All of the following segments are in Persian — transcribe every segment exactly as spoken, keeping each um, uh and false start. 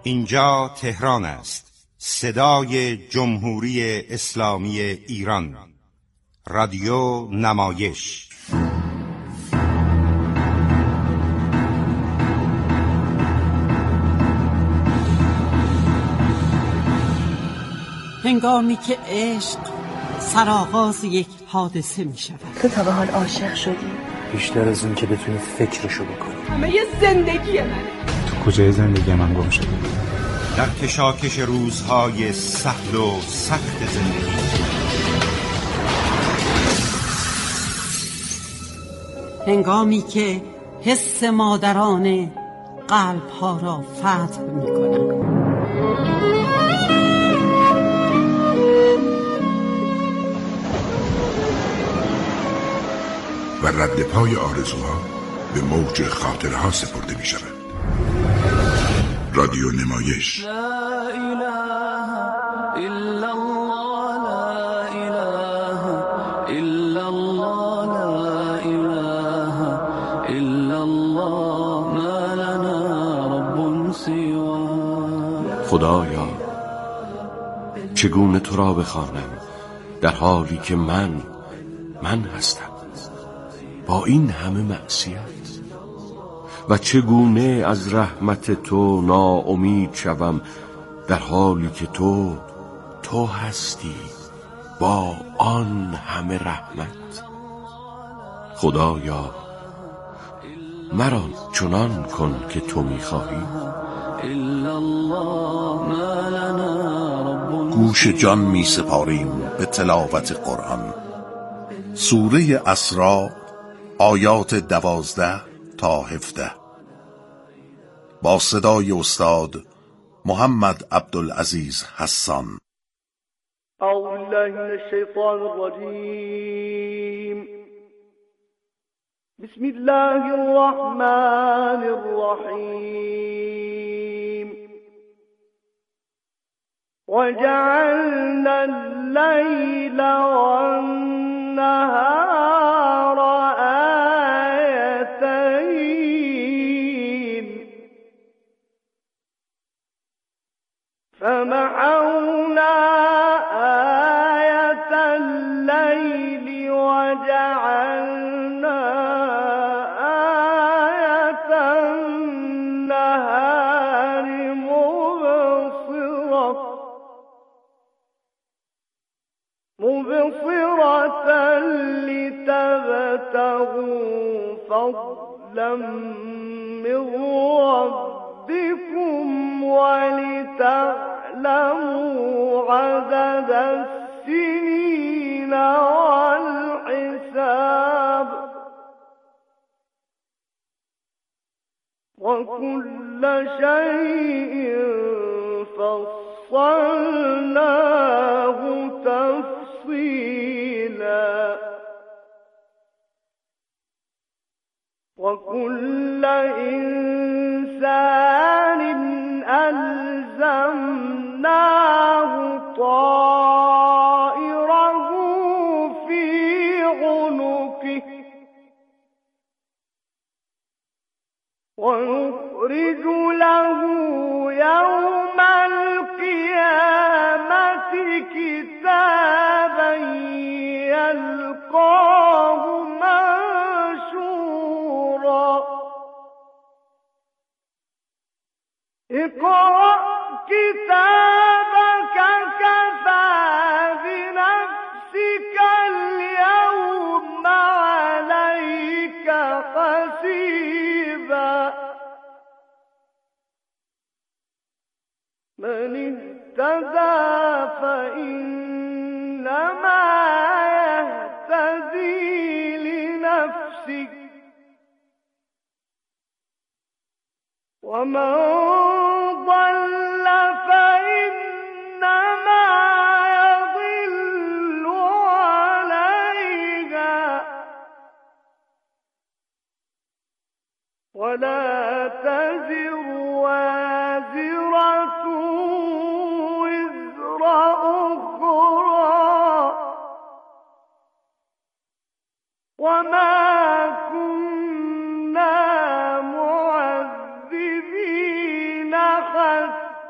اینجا تهران است، صدای جمهوری اسلامی ایران، رادیو نمایش. هنگامی که عشق سرآغاز یک حادثه می شود. تو تا به حال عاشق شدی؟ بیشتر از این که بتونی فکرشو بکنی. همه یه زندگی منه. تو کجای زندگی من گم شدی؟ در کشاکش روزهای سهل و سخت زندگی، هنگامی که حس مادرانه قلب‌ها را فتح می کند. و رد پای آرزوها به موج خاطرها سپرده می شود. رادیو نمایش. لا اله الا الله، لا اله الا الله، لا اله الا الله، ما لنا رب سواه. خدایا چگونه تو را بخوانم در حالی که من من هستم با این همه معصیت، و چگونه از رحمت تو ناامید شوم در حالی که تو تو هستی با آن همه رحمت. خدایا مرا چنان کن که تو می‌خواهی. گوش جان می سپاریم به تلاوت قرآن. سوره اسراء آیات دوازده تا هفده با صدای استاد محمد عبدالعزیز حسان. اعوذ بالله من الشیطان الرجیم. بسم الله الرحمن الرحیم. وجعلنا الليل والنهار آيتين فمحونا آية الليل وجعلنا آية النهار مبصرة مبصرة لتبتغوا فضلا من ربكم ولتعلموا عدد السنين والحساب وكل شيء فصلناه تفصيلا وكل إنسان ألزمناه طائره في عنقه ونخرج له يوم القيامة كتابا يلقاه منشورا اقرأ كتابك كفى بنفسك اليوم عليك حسيبا من اهتدى فإنما يهتدي لنفسه ومن ضل فإنما يضل عليها ولا تزر وازرة وزر أخرى وما كنا معذبين حتى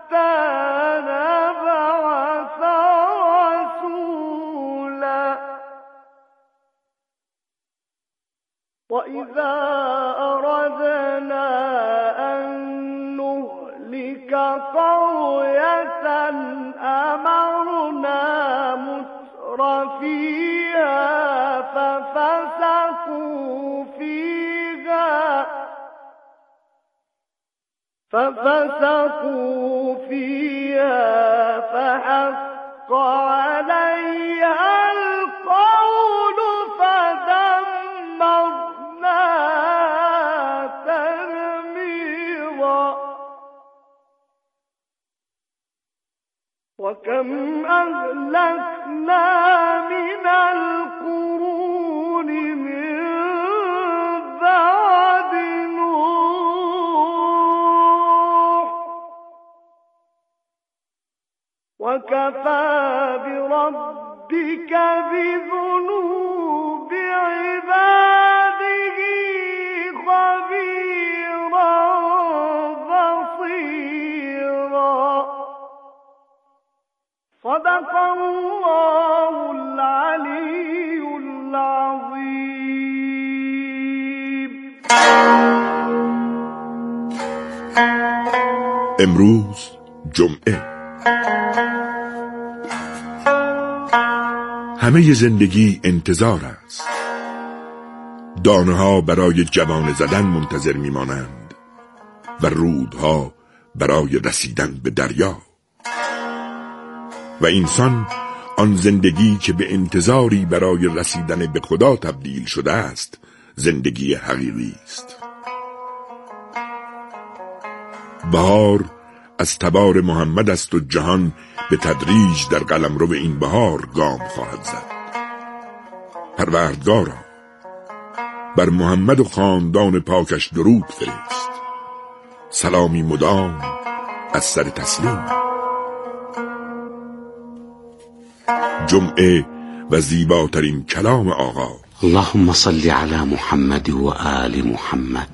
فيها ففسقوا فيها ففسقوا فيها فحق عليها القول فدمرناها تدميرا وكم أهلكنا من القرون من بعد نوح وكفى بربك بذنوب عباده خبيرا بصيرا صدق الله العلي العظيم. امروز جمعه. همه زندگی انتظار است. دانه ها برای جوانه زدن منتظر میمانند و رودها برای رسیدن به دریا. و انسان آن زندگی که به انتظاری برای رسیدن به خدا تبدیل شده است زندگی حقیقی است. بهار از تبار محمد است و جهان به تدریج در قلمرو این بهار گام خواهد زد. پروردگارا بر محمد و خاندان پاکش درود فرست. سلامی مدام از سر تسلیم. جمعه و زیباترین کلام آقا. اللهم صل على محمد و آل محمد.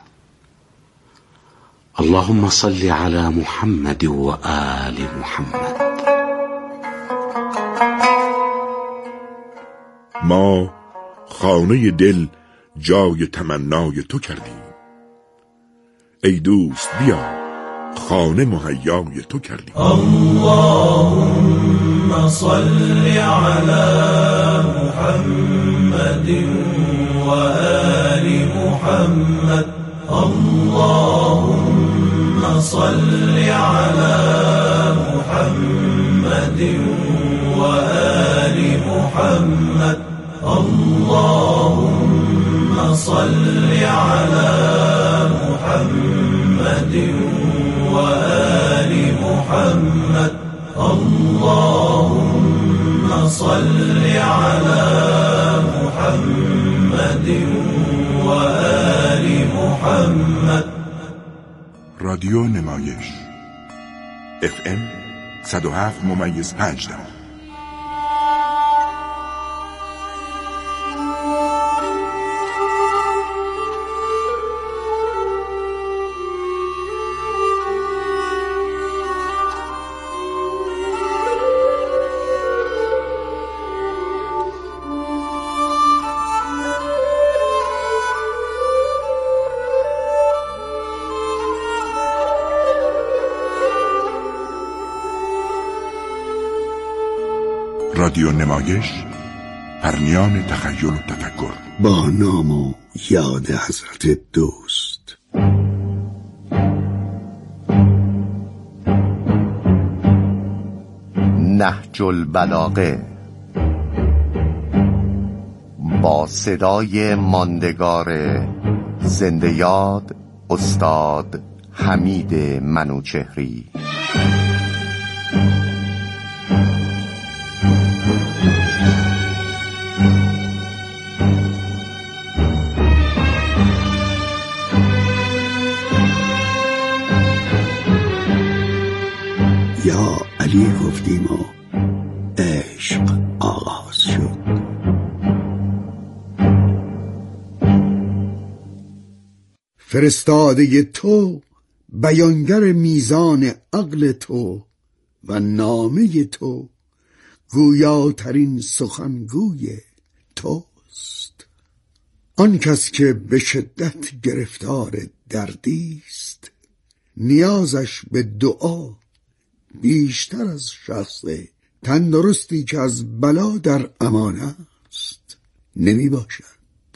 اللهم صل على محمد و آل محمد. ما خانه دل جای تمنای تو کردیم. ای دوست بیا خانه مهیای تو کردیم. اللهم صل على محمد و آل محمد. اللهم صل على محمد و آل محمد. اللهم صل على محمد و آل محمد. اللهم صل على محمد و آل محمد. رادیو نمایش اف ام صد و هفت ممیز پنج دهم. رادیو نمایش پرنیان تخیل و تفکر با نام و یاد حضرت دوست. نهج البلاغه با صدای ماندگار زنده یاد استاد حمید منوچهری. یا علی گفتیم و عشق آغاز شد. فرستاده تو بیانگر میزان عقل تو و نامه تو گویاترین سخنگوی توست. آن کس که به شدت گرفتار دردیست نیازش به دعا بیشتر از شخص تندرستی که از بلا در امان است نمی باشد.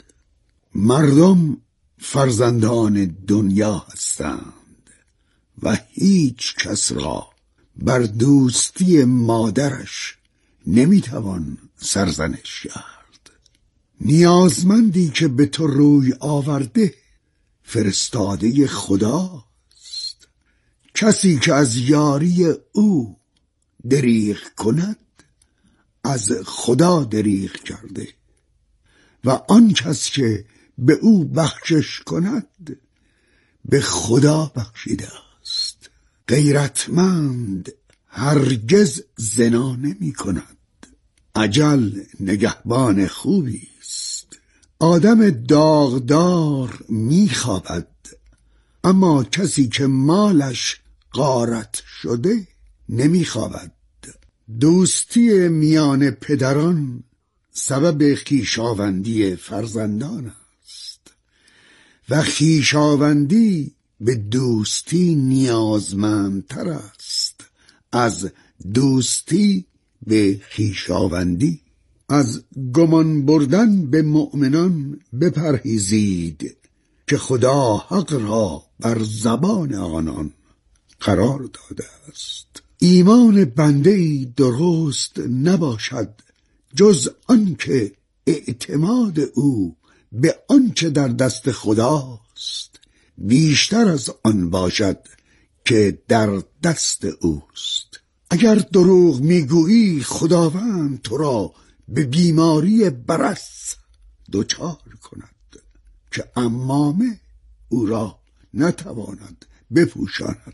مردم فرزندان دنیا هستند و هیچ کس را بر دوستی مادرش نمیتوان سرزنش کرد. نیازمندی که به تو روی آورده فرستاده خداست. کسی که از یاری او دریغ کند از خدا دریغ کرده و آن کس که به او بخشش کند به خدا بخشیده است. غیرتمند هرگز زنا نمی کند. اجل نگهبان خوبی است. آدم داغدار می خوابد، اما کسی که مالش غارت شده نمی خوابد. دوستی میان پدران سبب خویشاوندی فرزندان است و خویشاوندی به دوستی نیازمندتر است از دوستی به خویشاوندی. از گمان بردن به مؤمنان بپرهیزید که خدا حق را بر زبان آنان قرار داده است. ایمان بنده‌ای درست نباشد جز آنکه اعتماد او به آنچه در دست خداست بیشتر از آن باشد که در دست اوست. اگر دروغ میگویی خداوند تو را به بیماری برص دچار کند که عمامه او را نتواند بپوشاند.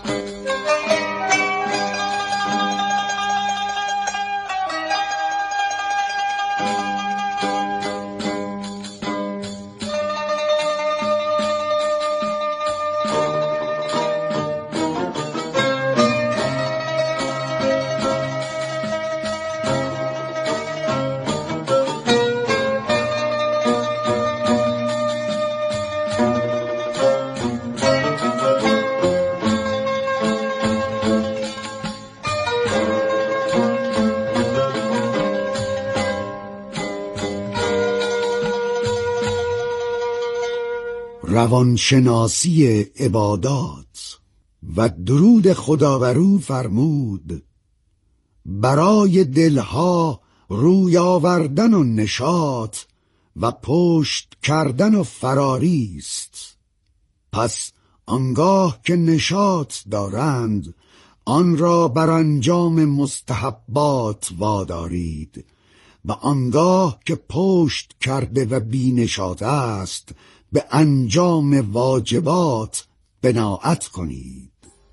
روانشناسی عبادات و درود خداورو فرمود برای دلها روی آوردن و نشاط و پشت کردن و فراری است. پس آنگاه که نشاط دارند آن را بر انجام مستحبات وادارید و آنگاه که پشت کرده و بی نشاط است به انجام واجبات بناعت کنید.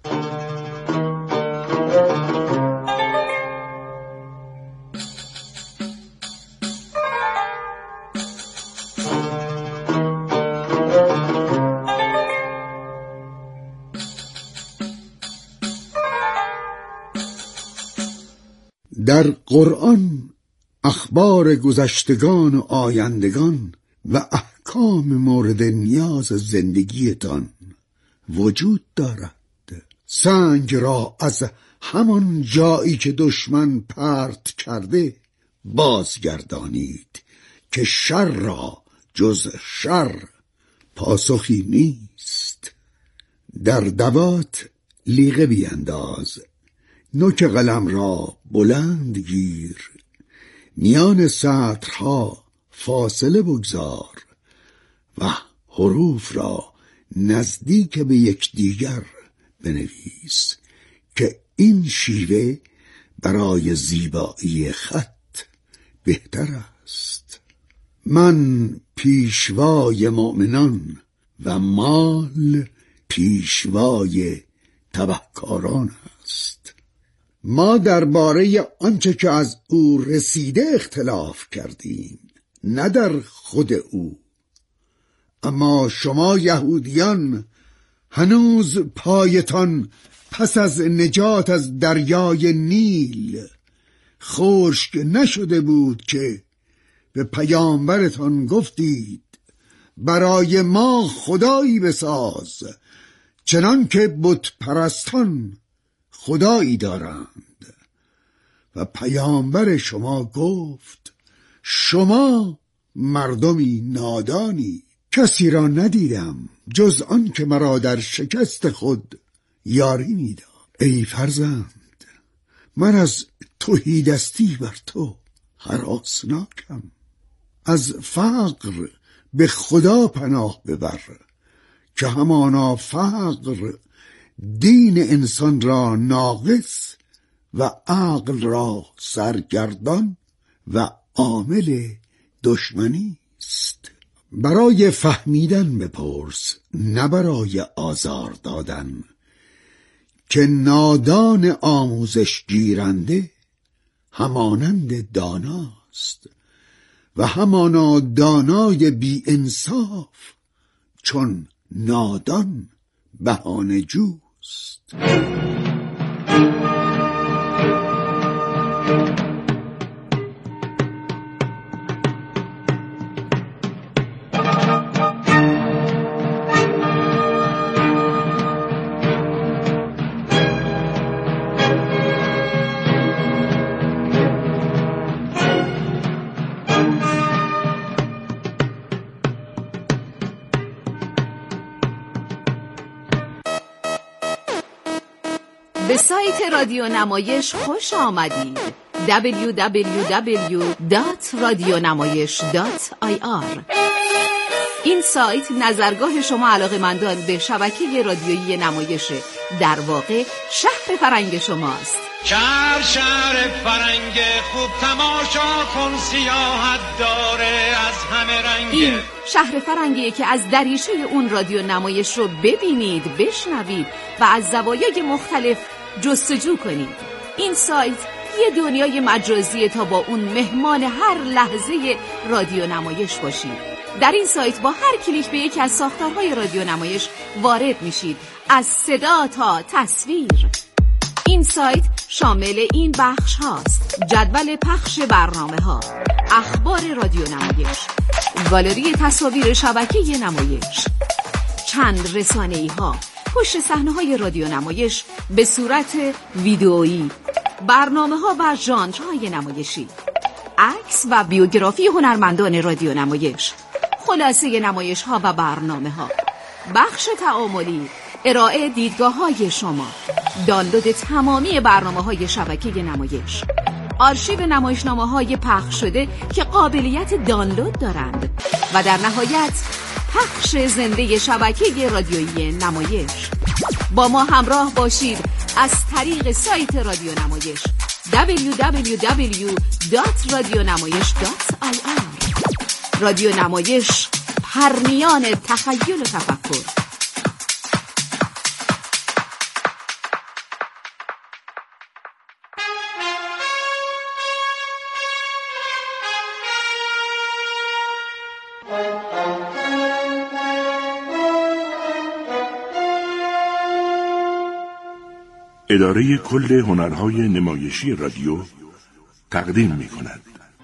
در قرآن اخبار گذشتگان و آیندگان و احکام مورد نیاز زندگیتان وجود دارد. سنگ را از همان جایی که دشمن پرت کرده بازگردانید که شر را جز شر پاسخی نیست. در دوات لیغه بینداز، نوک قلم را بلند گیر، میان سطرها فاصله بگذار و حروف را نزدیک به یکدیگر بنویس که این شیوه برای زیبایی خط بهتر است. من پیشوای مؤمنان و مال پیشوای تبهکاران است. ما درباره آنچه که از او رسیده اختلاف کردیم، نه در خود او. اما شما یهودیان هنوز پایتان پس از نجات از دریای نیل خشک نشده بود که به پیامبرتان گفتید برای ما خدایی بساز چنان که بت پرستان خدایی دارند و پیامبر شما گفت شما مردمی نادانی. کسی را ندیدم جز آن که مرا در شکست خود یاری میداد. ای فرزند، من از تهیدستی بر تو هراسناکم. از فقر به خدا پناه ببر که همانا فقر دین انسان را ناقص و عقل را سرگردان و عامل دشمنی است. برای فهمیدن بپرس، نه برای آزار دادن، که نادان آموزش گیرنده همانند داناست و همانا دانای بی انصاف چون نادان بهانه جوست. به سایت رادیو نمایش خوش آمدید. دبلیو دبلیو دبلیو دات رادیونمایش دات آی آر. این سایت نظرگاه شما علاقه‌مندان به شبکه رادیویی نمایش، در واقع شهر فرنگ شماست. شهر شهر فرنگ خوب تماشا کن، سیاحت داره از همه رنگ. این شهر فرنگیه که از دریچه اون رادیو نمایش رو ببینید، بشنوید و از زوایای مختلف جستجو کنید. این سایت یه دنیای مجازیه تا با اون مهمان هر لحظه رادیو نمایش باشید. در این سایت با هر کلیک به یکی از ساختارهای رادیو نمایش وارد میشید، از صدا تا تصویر. این سایت شامل این بخش هاست: جدول پخش برنامه ها، اخبار رادیو نمایش، گالری تصاویر شبکه نمایش، چند رسانه‌ای ها، پشت صحنه های رادیو نمایش به صورت ویدئویی، برنامه ها و ژانرهای نمایشی، عکس و بیوگرافی هنرمندان رادیو نمایش، خلاصه نمایش ها و برنامه ها، بخش تعاملی، ارائه دیدگاه های شما، دانلود تمامی برنامه های شبکه نمایش، آرشیو نمایشنامه های پخش شده که قابلیت دانلود دارند و در نهایت پخش زنده شبکه رادیویی نمایش. با ما همراه باشید از طریق سایت رادیو نمایش دبلیو دبلیو دبلیو دات رادیونمایش دات آی آر. رادیو نمایش، پرنیان تخیل و تفکر. اداره کل هنرهای نمایشی رادیو تقدیم می کند.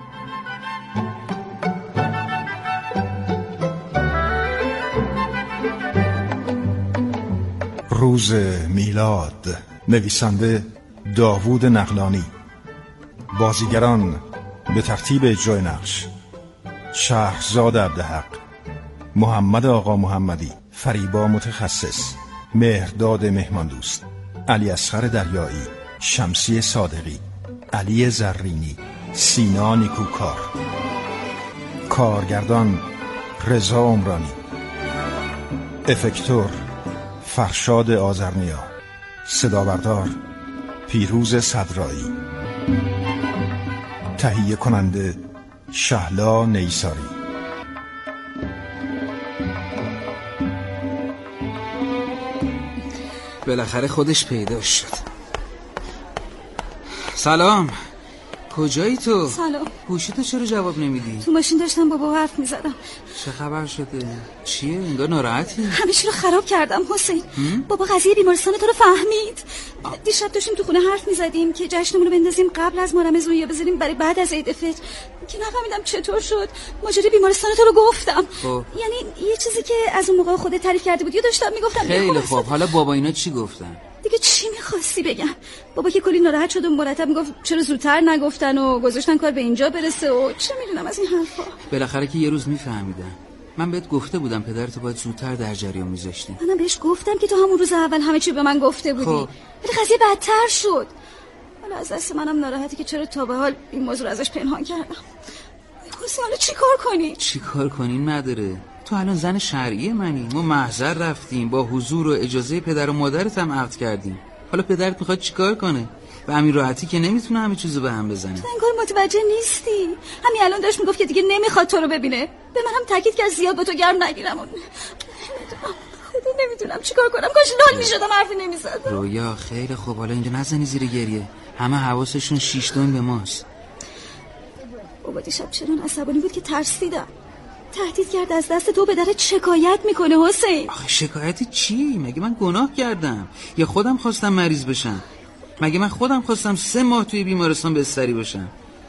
روز میلاد، نویسنده داوود نقلانی. بازیگران به ترتیب اجرای نقش: شهرزاد عبدحق، محمد آقا محمدی، فریبا متخصص، مهرداد مهماندوست، علی اصغر دریایی، شمسی صادقی، علی زرینی، سینا نیکوکار. کارگردان رضا عمرانی. افکتور فرشاد آذرنیا. صدابردار پیروز صدرایی. تهیه کننده شهلا نیساری. بالاخره خودش پیدا شد. سلام، کجایی تو؟ سلام. گوشی تو چرا جواب نمیدی؟ تو ماشین داشتم بابا حرف میزدم. چه خبر شده؟ چیه؟ انگار ناراحتی؟ همه چی رو خراب کردم حسین. بابا قضیه بیمارستان تو رو فهمید. دیشب داشتیم تو خونه حرف میزدیم که جشنمون رو بندازیم قبل از محرم رمضان یا بذاریم برای بعد از عید فطر، که نفهمیدم چطور شد. ماجرای بیمارستان تو رو گفتم. خب. یعنی یه چیزی که از اون موقع خودت تعریف کرده بودی داشتم میگفتم. خیلی خوب. حالا بابا اینا چی گفتن؟ دیگه چی میخواستی بگم؟ بابا که کلی ناراحت شد و مرتب میگفت چرا زودتر نگفتن و گذاشتن کار به اینجا برسه و چه میدونم از این حرفا. بالاخره که یه روز میفهمیدم. من بهت گفته بودم پدرتو باید زودتر در جریان میذاشتی. منم بهش گفتم که تو همون روز اول همه چی به من گفته بودی. خب. ولی قضیه بدتر شد. حالا از دست منم ناراحتی که چرا تا به حال این موضوع رو ازش پنهان کردم. حسین حالا چی کار کنی؟ چی کار کنی نداره. تو الان زن شرعی منی. ما محضر رفتیم با حضور و اجازه پدر و مادرت هم عقد کردیم. حالا پدرت میخواد چیکار کنه؟ به همین راحتی که نمیتونه همه چیزو به هم بزنه. تو انگار متوجه نیستی. همین الان داشت میگفت که دیگه نمیخواد تو رو ببینه. به منم تاکید کرد زیاد با تو گرم نگیرم. نمیدونم. خدا نمیدونم چیکار کنم. کاش لال میشدم حرفی نمیزدم. رویا خیلی خوب. حالا اینجا نزنی زیر گریه. همه حواسشون شیش دون به ماست. بابا دیشب چنان عصبانی بود که ترسیدم. تهدید کرد از دست تو پدرت شکایت میکنه حسین. آخه شکایتی چی؟ مگه من گناه کردم؟ یا خودم خواستم مریض بشم؟ مگه من خودم خواستم سه ماه توی بیمارستان بستری باشم؟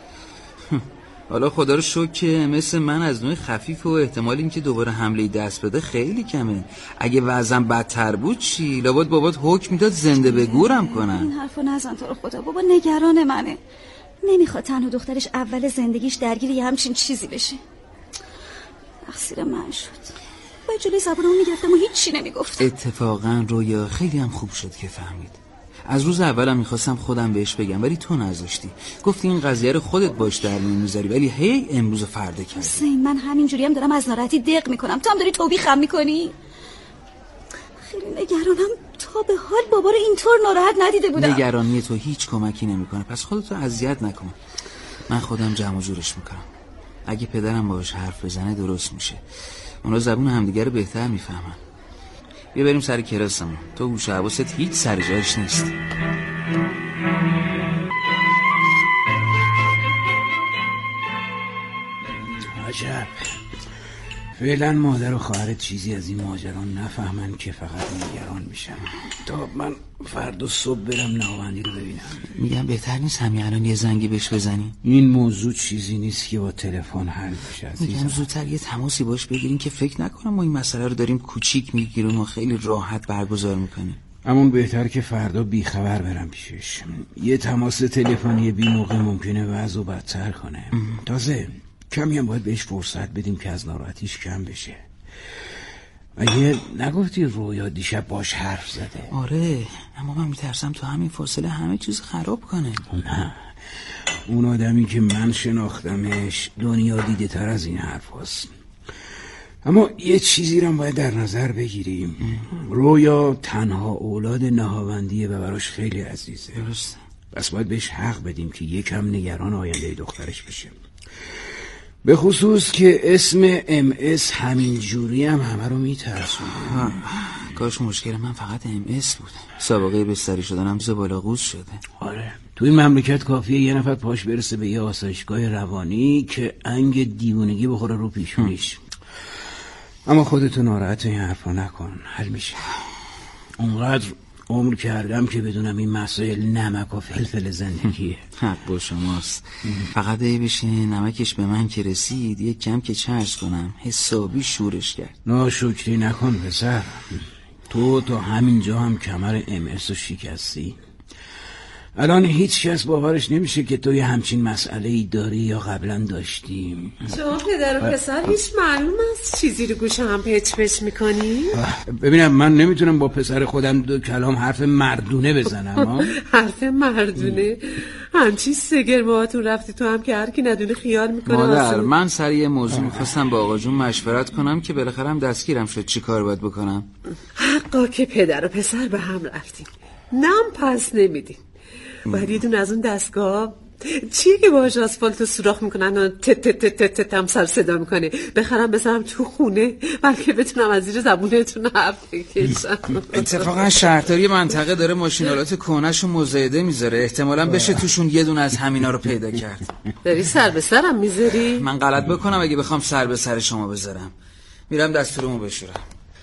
حالا خدا رو شکر که مثل من از نوع خفیف و احتمال این که دوباره حمله دست بده خیلی کمه. اگه وضعم بدتر بود چی؟ لابد بابات حکم میداد زنده به گورم کنن. این حرفو نزن تو رو خدا. بابا نگران منه. نمیخواد تنها دخترش اول زندگیش درگیر یه همچین چیزی بشه. تقصیر من شد. باید جلوی زبانمو میگرفتم و هیچی نمیگفتم. اتفاقا رویا خیلی هم خوب شد که فهمید. از روز اولم میخواستم خودم بهش بگم ولی تو نذاشتی. گفتی این قضیه رو خودت باش در میون میذاری ولی هی امروز فردا کردی. حسین من همینجوری هم دارم از ناراحتی دق میکنم. تو هم داری توبیخم میکنی. خیلی نگرانم. تا به حال بابا رو اینطور ناراحت ندیده بودم. نگرانی تو هیچ کمکی نمیکنه. پس خودتو اذیت نکن. من خودم جمع و جورش میکنم. اگه پدرم باهاش حرف بزنه درست میشه. اونا زبون همدیگه رو بهتر میفهمن. بیا بریم سر کلاسمون. تو گوش و حواست هیچ سر جایش نیست. عجب. فعلا مادر و خواهرت چیزی از این ماجرا نفهمن که فقط نگران میشن. تا من فردا صبح برم نهاوندی رو ببینم. میگم بهتر نیست همین الان یه زنگی بهش بزنی؟ این موضوع چیزی نیست که با تلفن حل بشه. میگم زودتر یه تماسی باش بگیریم که فکر نکنم ما این مسئله رو داریم کوچیک میگیریم و خیلی راحت برگزار میکنیم. همون بهتر که فردا بیخبر برم پیشش. یه تماس تلفنی بی موقع ممکنه وضع رو بدتر کنه. تازه کمی هم باید بهش فرصت بدیم که از ناراحتیش کم بشه. اگه نگفتی رویا دیشب باش حرف زده؟ آره اما من میترسم تو همین فاصله همه چیز خراب کنه. نه اون آدمی که من شناختمش دنیا دیده تر از این حرف هست. اما یه چیزی رو باید در نظر بگیریم. رویا تنها اولاد نهاوندیه و براش خیلی عزیزه. درسته. بس باید بهش حق بدیم که یکم نگران آینده دخترش بشه. به خصوص که اسم ام اس همین جوری هم همه رو میترسونه. کاش مشکل من فقط ام اس بود. سابقه بستری شدنم زباله‌قوز شده. آره تو این مملکت کافیه یه نفر پاش برسه به یه آسایشگاه روانی که انگ دیوونگی بخوره رو پیشونیش. اما خودتو ناراحت این حرفا نکن. حل میشه. اونقدر عمر کردم که بدونم این مسائل نمک و فلفل زندگیه. حق با شماست. فقط ای بشه نمکش به من که رسید یک کم که چرز کنم حسابی شورش کرد. ناشکری نکن پسر. تو تا همینجا هم کمر ام اس رو شکستی. الان هیچ کس باورش نمیشه که تو یه همچین مسئله ای داری یا قبلا داشتیم. شما پدر و پسر هیچ معلوم است چیزی رو گوش هم پچ پچ میکنی؟ ببینم من نمیتونم با پسر خودم دو کلام حرف مردونه بزنم. حرف مردونه؟ همچی سگر باهاتون رفتی تو هم که هر کی ندونه خیال میکنه. مادر من سر یه موضوع میخواستم با آقا جون مشورت کنم که بالاخره هم دستگیرم شد چی کار باید بکنم. حقا که پدر و پسر به هم رفتیم نم پس نمیدیم. باید یه دون از اون دستگاه چیه که باهاش آسفالتو سوراخ میکنن و تت تت تت تت هم سر صدا میکنه بخرم بذارم تو خونه بلکه بتونم از زیر زبونتون حرف بکشم. اتفاقا شهرداری منطقه داره ماشینالات کهنه‌شو مزایده میذاره. احتمالاً بشه توشون یه دونه از همینا رو پیدا کرد. داری سر به سرم میذاری؟ من غلط بکنم اگه بخوام سر به سر شما بذارم. میرم دستورمو بشورم.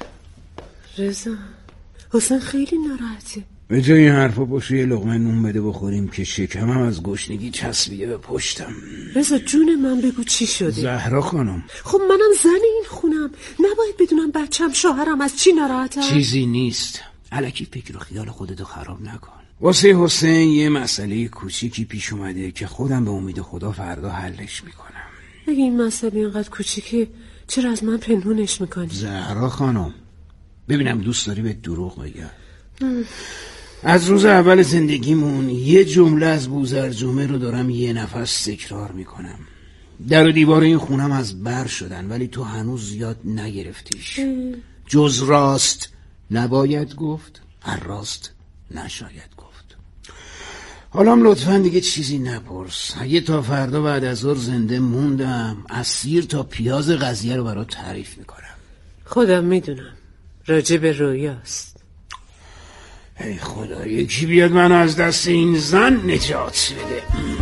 رضا حسین خیلی ناراحته. به جای این حرفا باشه یه لقمه نون بده بخوریم که شکمم از گشنگی چسبیده به پشتم. رضا جون من بگو چی شده؟ زهرا خانم خب منم زن این خونم نباید بدونم بچم شوهرم از چی ناراحتم؟ چیزی نیست. الکی فکر و خیال خودتو خراب نکن. واسه حسین یه مسئله کوچیکی پیش اومده که خودم به امید خدا فردا حلش میکنم. اگه این مسئله اینقدر کوچیکه چرا از من پنهونش میکنی؟ زهرا خانم، ببینم دوست داری به دروغ بگم. از روز اول زندگیمون یه جمله از بوزرجمه رو دارم یه نفس تکرار میکنم. در و دیوار این خونم از بر شدن ولی تو هنوز یاد نگرفتیش. جز راست نباید گفت، هر راست نشاید گفت. حالا هم لطفا دیگه چیزی نپرس. اگه تا فردا بعد از ظهر زنده موندم از سیر تا پیاز قضیه رو برات تعریف میکنم. خودم میدونم راجع به رویاست. ای خدا، یکی بیاد منو از دست این زن نجات بده.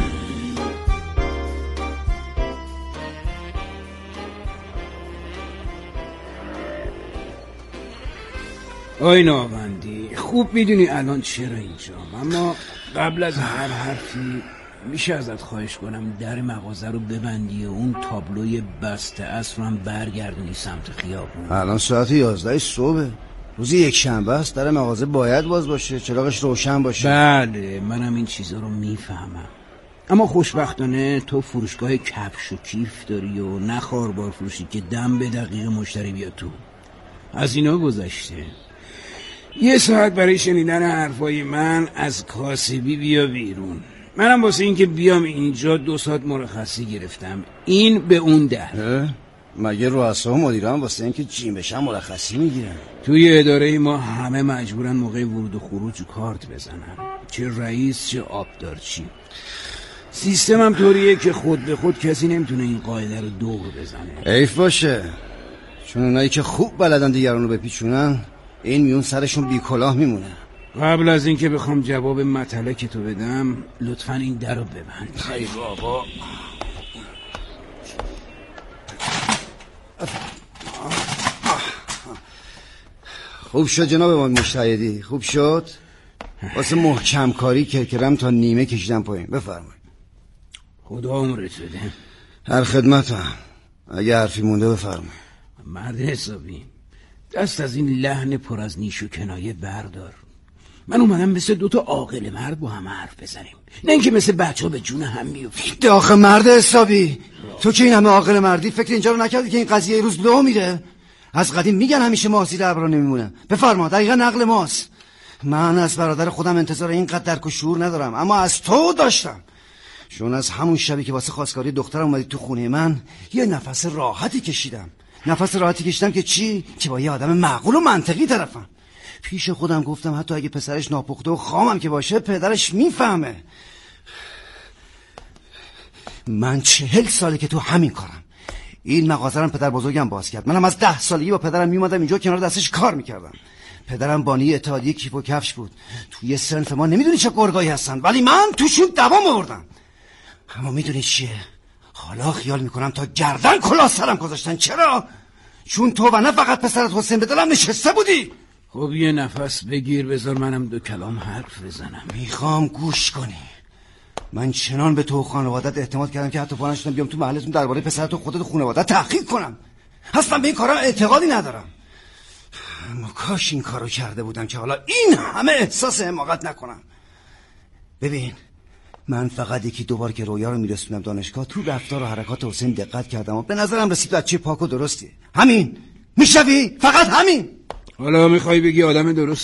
آی ناوندی، خوب میدونی الان چرا اینجام، اما قبل از هر حرفی میشه ازت خواهش کنم در مغازه رو ببندی و اون تابلوی بسته اصر هم برگردونی سمت خیابون. الان ساعت یازده صبح، روزی یک شنبه است، در مغازه باید باز باشه، چراغش روشن باشه. بله منم این چیزا رو میفهمم، اما خوشبختانه تو فروشگاه کفش و کیف داری و نه خاربار فروشی که دم به دقیقه مشتری بیاد تو. از اینا گذشته، یه ساعت برای شنیدن حرفای من از کاسبی بیا بیرون. منم واسه این که بیام اینجا دو ساعت مرخصی گرفتم، این به اون ده. مگه رؤسا و مدیران واسه این که جیم بشن مرخصی میگیرن؟ توی اداره ما همه مجبورن موقع ورود و خروج کارت بزنن، چه رئیس چه آبدارچی. سیستم هم طوریه که خود به خود کسی نمیتونه این قاعده رو دور بزنه. حیف باشه، چون اونایی که خوب بلدن دیگران رو بپیچونن این میون سرشون بی کلاه میمونه. قبل از این که بخوام جواب مطلق تو بدم لطفاً این در رو ببند. ای بابا، خوب شد جناب امام مشتهدی، خوب شد. واسه محکم کاری کرکرم تا نیمه کشیدم پایین. بفرمایید. خدا عمرت بده. هر خدمتم. اگه حرفی مونده بفرمایید. مرد حسابی، دست از این لحن پر از نیش و کنایه بردار. من اومدم مثل دوتا عاقل مرد با هم حرف بزنیم، نه اینکه مثل بچه ها به جون هم میفتیم. آخه مرد حسابی، تو که این همه عاقل مردی فکر اینجا رو نکردی که این قضیه روز لو میره؟ از قدیم میگن همیشه ماه زیر ابرا نمیمونه. بفرما، دقیقا نقل ماست. من از برادر خودم انتظار اینقدر درک و شعور ندارم، اما از تو داشتم. چون از همون شبی که واسه خواستگاری دخترم اومدی تو خونه من یه نفس راحتی کشیدم. نفس راحتی کشیدم که چی؟ که با یه آدم معقول و منطقی طرفم. پیش خودم گفتم حتی اگه پسرش ناپخته و خامم که باشه پدرش میفهمه. من چهل ساله که تو همین کارم. این مغازه رو پدر بزرگم باز کرد. منم از ده سالگی با پدرم میومدم اینجا کنار دستش کار میکردم. پدرم بانی اتحادیه کیف و کفش بود. توی صنف ما نمیدونی چه گرگایی هستن، ولی من توشون دوام آوردم. اما میدونی چیه؟ حالا خیال میکنم تا گردن کلاه سرم گذاشتن. چرا؟ چون تو و نه فقط پسرت حسین به دلم نشسته بودی. خب یه نفس بگیر، بذار منم دو کلام حرف بزنم. میخوام گوش کنی. من چنان به تو و خانوادت اعتماد کردم که حتی پا نشدم بیام تو محلتون درباره پسرت و خودت و خانوادت تحقیق کنم. اصلا به این کارا اعتقادی ندارم. اما کاش این کارو کرده بودم که حالا این همه احساس حماقت نکنم. ببین، من فقط یکی دوبار که رویا رو میرسونم دانشگاه تو رفتار و حرکات حسین دقت کردم و به نظرم رسید بچه پاک و درستی. همین. میشوی؟ فقط همین. حالا میخوای بگی آدم درست